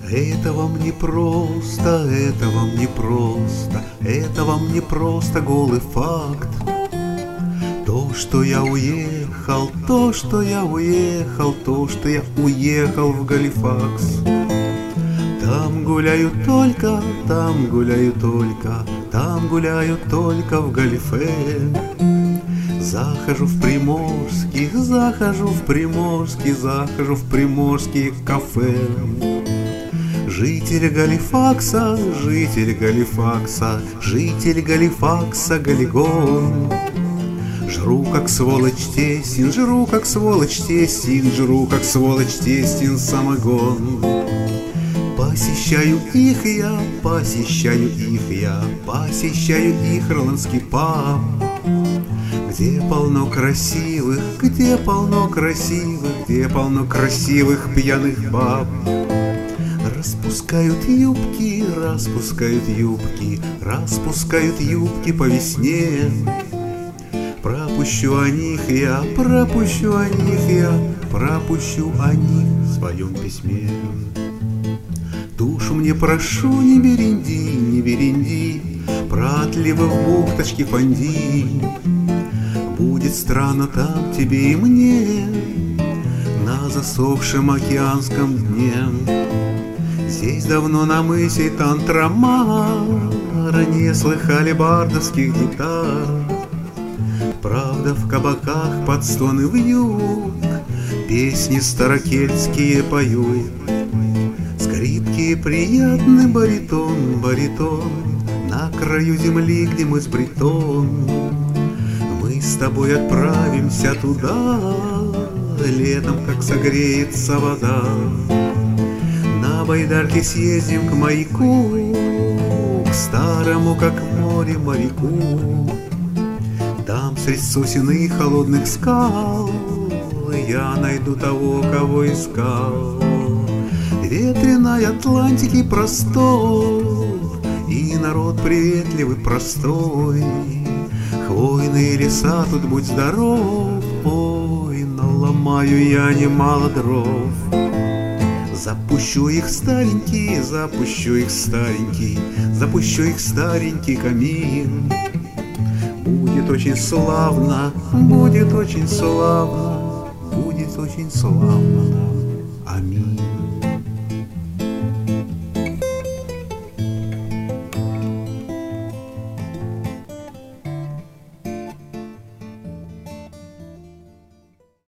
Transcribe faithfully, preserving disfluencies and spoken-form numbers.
Это вам не просто, это вам не просто, это вам не просто голый факт. То, что я уехал, то, что я уехал, то, что я уехал в Галифакс. Там гуляю только, там гуляю только, там гуляю только в Галифе. Захожу в приморский, захожу в приморский, захожу в приморские кафе. Житель Галифакса, житель Галифакса, житель Галифакса, Галигон. Жру, как сволочь тесен, жру, как сволочь тесен, жру, как сволочь тесен самогон. Посещаю их я, посещаю их я, посещаю их ирландский паб, где полно красивых, где полно красивых, где полно красивых пьяных баб. Распускают юбки, распускают юбки, распускают юбки по весне. Пропущу о них я, пропущу о них я, пропущу о них в своем письме. Душу мне прошу, не беренди, не беренди, про отливы в бухточке фонди. Будет странно там тебе и мне, на засохшем океанском дне. Здесь давно на мысе Тантрамара не слыхали бардовских гитар. Правда, в кабаках под стоны вьюг песни старокельтские поют. Скрипки приятный баритон, баритон на краю земли, где мы с Бретон. Мы с тобой отправимся туда летом, как согреется вода. На байдарке съездим к маяку, к старому, как море, моряку. Там средь сосен и холодных скал я найду того, кого искал. Ветреной Атлантики простор и народ приветливый, простой. Хвойные леса тут, будь здоров, ой, наломаю я немало дров. Запущу их старенький, запущу их старенький, запущу их старенький камин. Будет очень славно, будет очень славно, будет очень славно. Аминь.